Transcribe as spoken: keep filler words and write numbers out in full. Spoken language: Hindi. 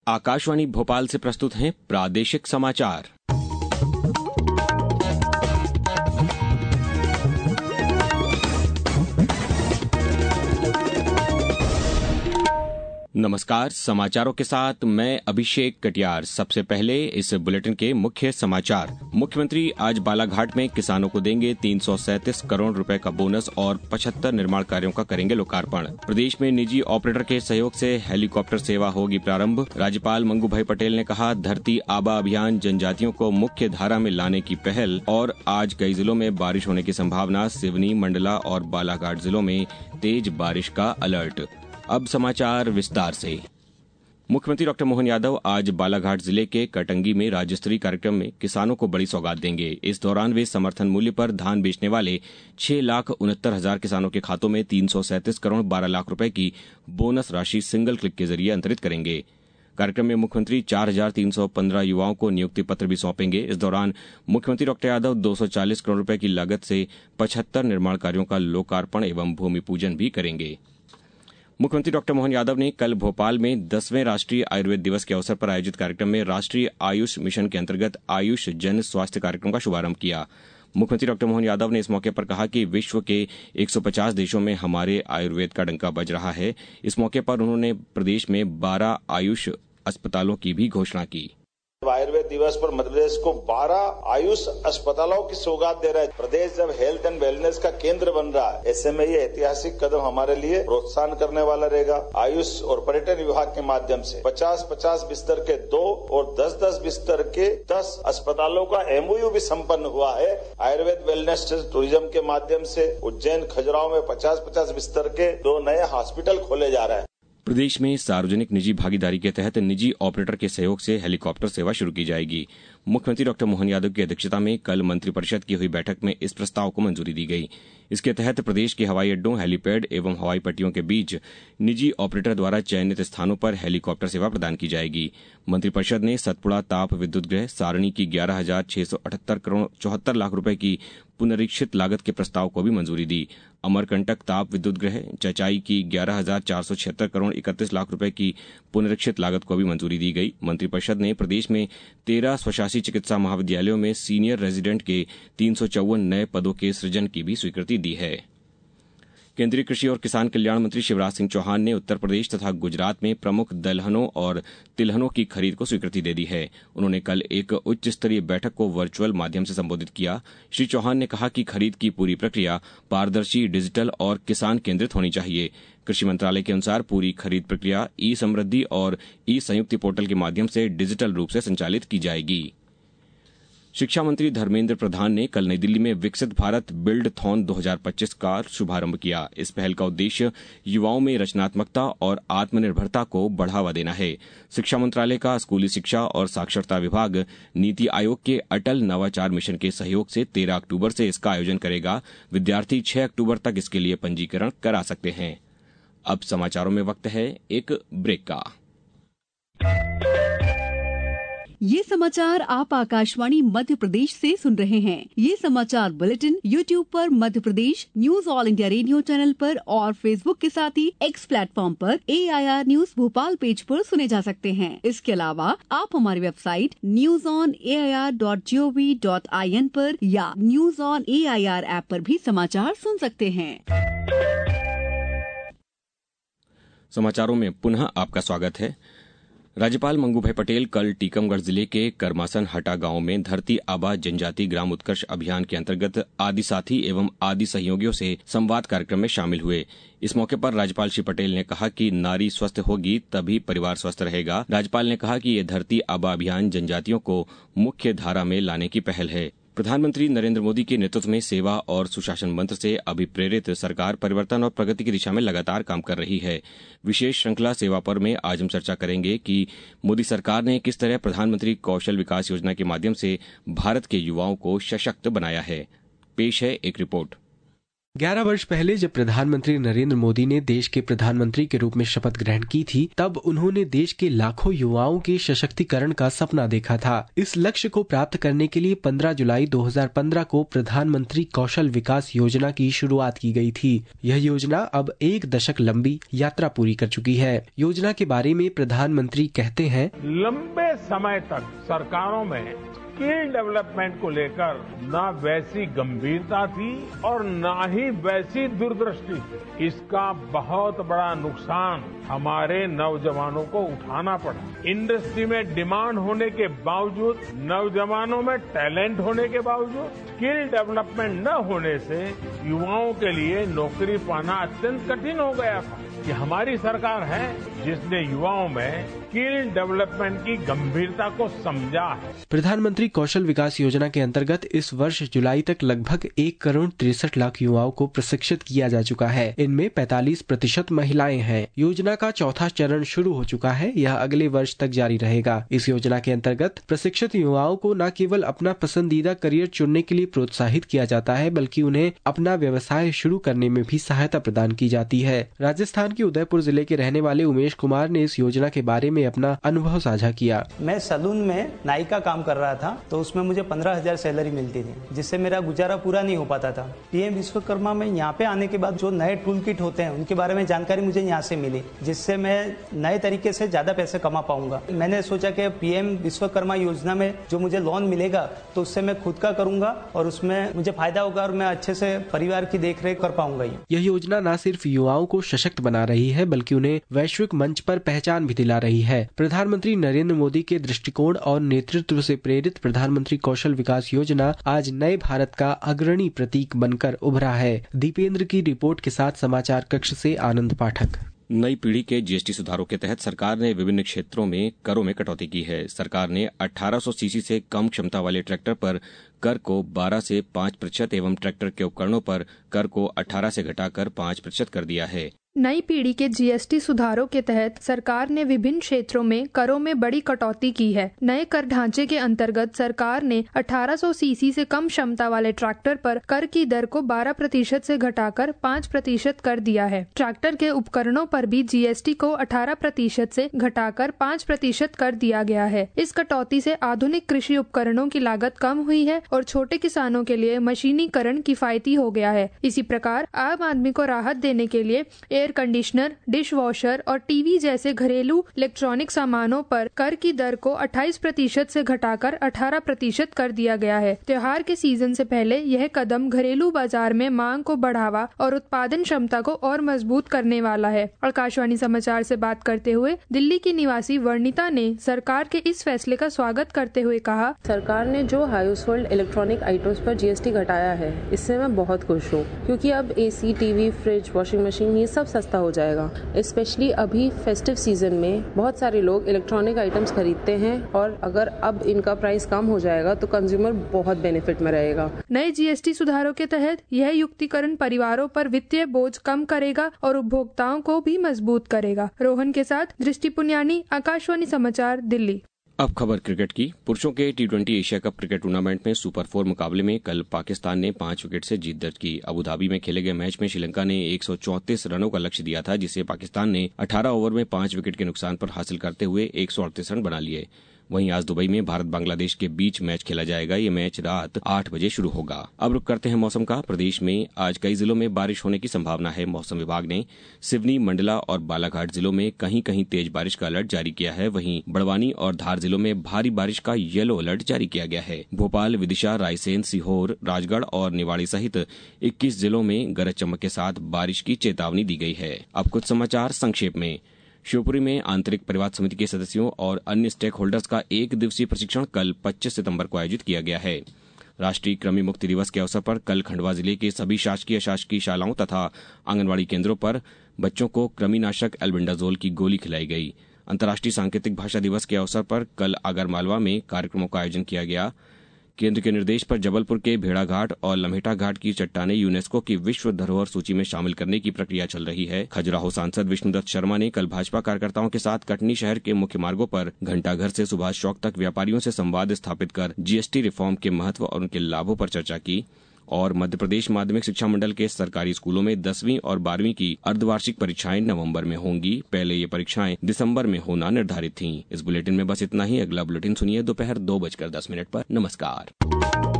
आकाशवाणी भोपाल से प्रस्तुत हैं प्रादेशिक समाचार। नमस्कार, समाचारों के साथ मैं अभिषेक कटियार। सबसे पहले इस बुलेटिन के मुख्य समाचार। मुख्यमंत्री आज बालाघाट में किसानों को देंगे तीन सौ सैंतीस करोड़ रुपए का बोनस और पचहत्तर निर्माण कार्यों का करेंगे लोकार्पण। प्रदेश में निजी ऑपरेटर के सहयोग से हेलीकॉप्टर सेवा होगी प्रारंभ। राज्यपाल मंगू भाई पटेल ने कहा, धरती आबा अभियान जनजातियों को मुख्य धारा में लाने की पहल। और आज कई जिलों में बारिश होने की संभावना। सिवनी, मंडला और बालाघाट जिलों में तेज बारिश का अलर्ट। अब समाचार विस्तार से। मुख्यमंत्री डॉक्टर मोहन यादव आज बालाघाट जिले के कटंगी में राज्य स्तरीय कार्यक्रम में किसानों को बड़ी सौगात देंगे। इस दौरान वे समर्थन मूल्य पर धान बेचने वाले छह लाख उनहत्तर हजार किसानों के खातों में तीन सौ सैंतीस करोड़ बारह लाख रुपए की बोनस राशि सिंगल क्लिक के जरिए अंतरित करेंगे। कार्यक्रम में मुख्यमंत्री चार हजार तीन सौ पंद्रह युवाओं को नियुक्ति पत्र भी सौंपेंगे। इस दौरान मुख्यमंत्री डॉक्टर यादव दो सौ चालीस करोड़ रुपए की लागत से पचहत्तर निर्माण कार्यों का लोकार्पण एवं भूमि पूजन भी करेंगे। मुख्यमंत्री डॉक्टर मोहन यादव ने कल भोपाल में दसवें राष्ट्रीय आयुर्वेद दिवस के अवसर पर आयोजित कार्यक्रम में राष्ट्रीय आयुष मिशन के अंतर्गत आयुष जन स्वास्थ्य कार्यक्रम का शुभारंभ किया। मुख्यमंत्री डॉक्टर मोहन यादव ने इस मौके पर कहा कि विश्व के एक सौ पचास देशों में हमारे आयुर्वेद का डंका बज रहा है। इस मौके पर उन्होंने प्रदेश में बारह आयुष अस्पतालों की भी घोषणा की। आयुर्वेद दिवस पर मध्य प्रदेश को बारह आयुष अस्पतालों की सौगात दे रहा है। प्रदेश जब हेल्थ एंड वेलनेस का केंद्र बन रहा है, ऐसे में ये ऐतिहासिक कदम हमारे लिए प्रोत्साहन करने वाला रहेगा। आयुष और पर्यटन विभाग के माध्यम से पचास पचास बिस्तर के दो और दस दस बिस्तर के दस अस्पतालों का एमओयू भी संपन्न हुआ है। आयुर्वेद वेलनेस टूरिज्म के माध्यम से उज्जैन, खजुराहो में पचास पचास बिस्तर के दो नए हॉस्पिटल खोले जा रहे हैं। प्रदेश में सार्वजनिक निजी भागीदारी के तहत निजी ऑपरेटर के सहयोग से हेलीकॉप्टर सेवा शुरू की जाएगी। मुख्यमंत्री डॉक्टर मोहन यादव की अध्यक्षता में कल मंत्रिपरिषद की हुई बैठक में इस प्रस्ताव को मंजूरी दी गई। इसके तहत प्रदेश के हवाई अड्डों, हेलीपैड एवं हवाई पट्टियों के बीच निजी ऑपरेटर द्वारा चयनित स्थानों पर हेलीकॉप्टर सेवा प्रदान की जाएगी। मंत्रिपरिषद ने सतपुड़ा ताप विद्युत गृह सारणी की ग्यारह हजार छह सौ अठहत्तर करोड़ चौहत्तर लाख रुपए की पुनरीक्षित लागत के प्रस्ताव को भी मंजूरी दी। अमरकंटक ताप विद्युत गृह चचाई की ग्यारह हजार चार सौ छिहत्तर करोड़ इकतीस लाख रुपए की पुनरीक्षित लागत को भी मंजूरी दी गई। मंत्रिपरिषद ने प्रदेश में तेरह स्वशासी चिकित्सा महाविद्यालयों में सीनियर रेजिडेंट के तीन सौ चौवन नए पदों के सृजन की भी स्वीकृति दी है। केंद्रीय कृषि और किसान कल्याण मंत्री शिवराज सिंह चौहान ने उत्तर प्रदेश तथा गुजरात में प्रमुख दलहनों और तिलहनों की खरीद को स्वीकृति दे दी है। उन्होंने कल एक उच्च स्तरीय बैठक को वर्चुअल माध्यम से संबोधित किया। श्री चौहान ने कहा कि खरीद की पूरी प्रक्रिया पारदर्शी, डिजिटल और किसान केंद्रित होनी चाहिए। कृषि मंत्रालय के अनुसार पूरी खरीद प्रक्रिया ई समृद्धि और ई संयुक्ति पोर्टल के माध्यम से डिजिटल रूप से संचालित की जाएगी। शिक्षा मंत्री धर्मेंद्र प्रधान ने कल नई दिल्ली में विकसित भारत बिल्ड थॉन दो हजार पच्चीस का शुभारंभ किया। इस पहल का उद्देश्य युवाओं में रचनात्मकता और आत्मनिर्भरता को बढ़ावा देना है। शिक्षा मंत्रालय का स्कूली शिक्षा और साक्षरता विभाग नीति आयोग के अटल नवाचार मिशन के सहयोग से तेरह अक्टूबर से इसका आयोजन करेगा। विद्यार्थी छह अक्टूबर तक इसके लिए पंजीकरण करा सकते हैं। अब समाचारों में वक्त है एक ब्रेक का। ये समाचार आप आकाशवाणी मध्य प्रदेश से सुन रहे हैं। ये समाचार बुलेटिन यूट्यूब पर Madhya Pradesh news All India Radio channel पर और फेसबुक के साथ ही एक्स प्लेटफॉर्म पर A I R news Bhopal page पर सुने जा सकते हैं। इसके अलावा आप हमारी website news on A I R dot G O V dot I N पर या news on A I R app पर भी समाचार सुन सकते हैं। समाचारों में पुनः आपका स्वागत है। राज्यपाल मंगू भाई पटेल कल टीकमगढ़ जिले के करमासन हटा गांव में धरती आबा जनजाति ग्राम उत्कर्ष अभियान के अंतर्गत आदि साथी एवं आदि सहयोगियों से संवाद कार्यक्रम में शामिल हुए। इस मौके पर राज्यपाल श्री पटेल ने कहा कि नारी स्वस्थ होगी तभी परिवार स्वस्थ रहेगा। राज्यपाल ने कहा कि ये धरती आबा अभियान जनजातियों को मुख्य धारा में लाने की पहल है। प्रधानमंत्री नरेंद्र मोदी के नेतृत्व में सेवा और सुशासन मंत्र से अभिप्रेरित सरकार परिवर्तन और प्रगति की दिशा में लगातार काम कर रही है। विशेष श्रृंखला सेवा पर में आज हम चर्चा करेंगे कि मोदी सरकार ने किस तरह प्रधानमंत्री कौशल विकास योजना के माध्यम से भारत के युवाओं को सशक्त बनाया है। पेश है एक रिपोर्ट। ग्यारह वर्ष पहले जब प्रधानमंत्री नरेंद्र मोदी ने देश के प्रधानमंत्री के रूप में शपथ ग्रहण की थी, तब उन्होंने देश के लाखों युवाओं के सशक्तिकरण का सपना देखा था। इस लक्ष्य को प्राप्त करने के लिए पंद्रह जुलाई दो हज़ार पंद्रह को प्रधानमंत्री कौशल विकास योजना की शुरुआत की गई थी। यह योजना अब एक दशक लंबी यात्रा पूरी कर चुकी है। योजना के बारे में प्रधानमंत्री कहते हैं, लंबे समय तक सरकारों में स्किल डेवलपमेंट को लेकर न वैसी गंभीरता थी और न ही वैसी दूरदृष्टि थी। इसका बहुत बड़ा नुकसान हमारे नौजवानों को उठाना पड़ा। इंडस्ट्री में डिमांड होने के बावजूद, नौजवानों में टैलेंट होने के बावजूद, स्किल डेवलपमेंट न होने से युवाओं के लिए नौकरी पाना अत्यंत कठिन हो गया था। कि हमारी सरकार है जिसने युवाओं में स्किल डेवलपमेंट की गंभीरता को समझा है। प्रधानमंत्री कौशल विकास योजना के अंतर्गत इस वर्ष जुलाई तक लगभग एक करोड़ तिरसठ लाख युवाओं को प्रशिक्षित किया जा चुका है। इनमें पैंतालीस प्रतिशत महिलाएं हैं। योजना का चौथा चरण शुरू हो चुका है। यह अगले वर्ष तक जारी रहेगा। इस योजना के अंतर्गत प्रशिक्षित युवाओं को न केवल अपना पसंदीदा करियर चुनने के लिए प्रोत्साहित किया जाता है, बल्कि उन्हें अपना व्यवसाय शुरू करने में भी सहायता प्रदान की जाती है। राजस्थान के उदयपुर जिले के रहने वाले उमेश कुमार ने इस योजना के बारे में अपना अनुभव साझा किया। मैं सलून में नाई का काम कर रहा था, तो उसमें मुझे पंद्रह हजार सैलरी मिलती थी, जिससे मेरा गुजारा पूरा नहीं हो पाता था। पीएम विश्वकर्मा में यहाँ पे आने के बाद जो नए टूल किट होते हैं उनके बारे में जानकारी मुझे यहाँ से मिली, जिससे मैं नए तरीके से ज्यादा पैसे कमा पाऊंगा। मैंने सोचा कि पीएम विश्वकर्मा योजना में जो मुझे लोन मिलेगा तो उससे मैं खुद का करूंगा और उसमें मुझे फायदा होगा और मैं अच्छे से परिवार की देखरेख कर पाऊंगा। यह योजना न सिर्फ युवाओं को सशक्त बना रही है, बल्कि उन्हें वैश्विक मंच पर पहचान भी दिला रही है। प्रधानमंत्री नरेंद्र मोदी के दृष्टिकोण और नेतृत्व से प्रेरित प्रधानमंत्री कौशल विकास योजना आज नए भारत का अग्रणी प्रतीक बनकर उभरा है। दीपेंद्र की रिपोर्ट के साथ समाचार कक्ष से आनंद पाठक। नई पीढ़ी के जीएसटी सुधारों के तहत सरकार ने विभिन्न क्षेत्रों में करों में कटौती की है। सरकार ने अठारह सौ सीसी से कम क्षमता वाले ट्रैक्टर पर कर को बारह से पाँच प्रतिशत एवं ट्रैक्टर के उपकरणों पर कर को अठारह से घटाकर पाँच प्रतिशत कर दिया है। नई पीढ़ी के जीएसटी सुधारों के तहत सरकार ने विभिन्न क्षेत्रों में करों में बड़ी कटौती की है। नए कर ढांचे के अंतर्गत सरकार ने अठारह सौ सीसी से कम क्षमता वाले ट्रैक्टर पर कर की दर को बारह प्रतिशत से घटाकर पाँच प्रतिशत कर दिया है। ट्रैक्टर के उपकरणों पर भी जीएसटी को अठारह प्रतिशत से घटाकर पाँच प्रतिशत कर दिया गया है। इस कटौती से आधुनिक कृषि उपकरणों की लागत कम हुई है और छोटे किसानों के लिए मशीनीकरण किफायती हो गया है। इसी प्रकार आम आदमी को राहत देने के लिए एयर कंडीशनर, डिश वॉशर और टीवी जैसे घरेलू इलेक्ट्रॉनिक सामानों पर कर की दर को अट्ठाईस प्रतिशत से घटाकर अठारह प्रतिशत कर दिया गया है। त्योहार के सीजन से पहले यह कदम घरेलू बाजार में मांग को बढ़ावा और उत्पादन क्षमता को और मजबूत करने वाला है। आकाशवाणी समाचार से बात करते हुए दिल्ली की निवासी वर्णिता ने सरकार के इस फैसले का स्वागत करते हुए कहा, सरकार ने जो हाउस होल्ड इलेक्ट्रॉनिक आइटम्स पर जीएसटी घटाया है, इससे मैं बहुत खुश हूँ, क्योंकि अब AC, TV, fridge, washing machine ये सब सस्ता हो जाएगा। स्पेशली अभी फेस्टिव सीजन में बहुत सारे लोग इलेक्ट्रॉनिक आइटम्स खरीदते हैं और अगर अब इनका प्राइस कम हो जाएगा तो कंज्यूमर बहुत बेनिफिट में रहेगा। नए जीएसटी सुधारों के तहत यह युक्तिकरण परिवारों पर वित्तीय बोझ कम करेगा और उपभोक्ताओं को भी मजबूत करेगा। रोहन के साथ दृष्टि पुनियानी, आकाशवाणी समाचार, दिल्ली। अब खबर क्रिकेट की। पुरुषों के T twenty Asia cup cricket tournament में सुपर फोर मुकाबले में कल पाकिस्तान ने पांच विकेट से जीत दर्ज की। अबुधाबी में खेले गए मैच में श्रीलंका ने एक सौ चौंतीस रनों का लक्ष्य दिया था, जिसे पाकिस्तान ने अठारह ओवर में पांच विकेट के नुकसान पर हासिल करते हुए एक सौ अड़तीस रन बना लिए। वहीं आज दुबई में भारत बांग्लादेश के बीच मैच खेला जाएगा। ये मैच रात आठ बजे शुरू होगा। अब रुक करते हैं मौसम का। प्रदेश में आज कई जिलों में बारिश होने की संभावना है। मौसम विभाग ने सिवनी, मंडला और बालाघाट जिलों में कहीं कहीं तेज बारिश का अलर्ट जारी किया है। वहीं बड़वानी और धार जिलों में भारी बारिश का येलो अलर्ट जारी किया गया है। भोपाल, विदिशा, रायसेन, सीहोर, राजगढ़ और निवाड़ी सहित इक्कीस जिलों में गरज चमक के साथ बारिश की चेतावनी दी गई है। अब कुछ समाचार संक्षेप में। शिवपुरी में आंतरिक परिवाद समिति के सदस्यों और अन्य स्टेक होल्डर्स का एक दिवसीय प्रशिक्षण कल पच्चीस सितंबर को आयोजित किया गया है। राष्ट्रीय कृमि मुक्ति दिवस के अवसर पर कल खंडवा जिले के सभी शासकीय अशासकीय शालाओं तथा आंगनबाड़ी केंद्रों पर बच्चों को कृमिनाशक एल्बेंडाजोल की गोली खिलाई गई। अंतर्राष्ट्रीय सांकेतिक भाषा दिवस के अवसर पर कल आगरमालवा में कार्यक्रमों का आयोजन किया गया। केंद्र के निर्देश पर जबलपुर के भेड़ाघाट और लम्हेटा घाट की चट्टानें यूनेस्को की विश्व धरोहर सूची में शामिल करने की प्रक्रिया चल रही है। खजुराहो सांसद विष्णुदत्त शर्मा ने कल भाजपा कार्यकर्ताओं के साथ कटनी शहर के मुख्य मार्गों पर घंटाघर से सुभाष चौक तक व्यापारियों से संवाद स्थापित कर जीएसटी रिफॉर्म के महत्व और उनके लाभों पर चर्चा की। और मध्य प्रदेश माध्यमिक शिक्षा मंडल के सरकारी स्कूलों में दसवीं और बारहवीं की अर्धवार्षिक परीक्षाएं नवंबर में होंगी। पहले ये परीक्षाएं दिसंबर में होना निर्धारित थीं। इस बुलेटिन में बस इतना ही। अगला बुलेटिन सुनिए दोपहर दो बजकर दस मिनट पर। नमस्कार।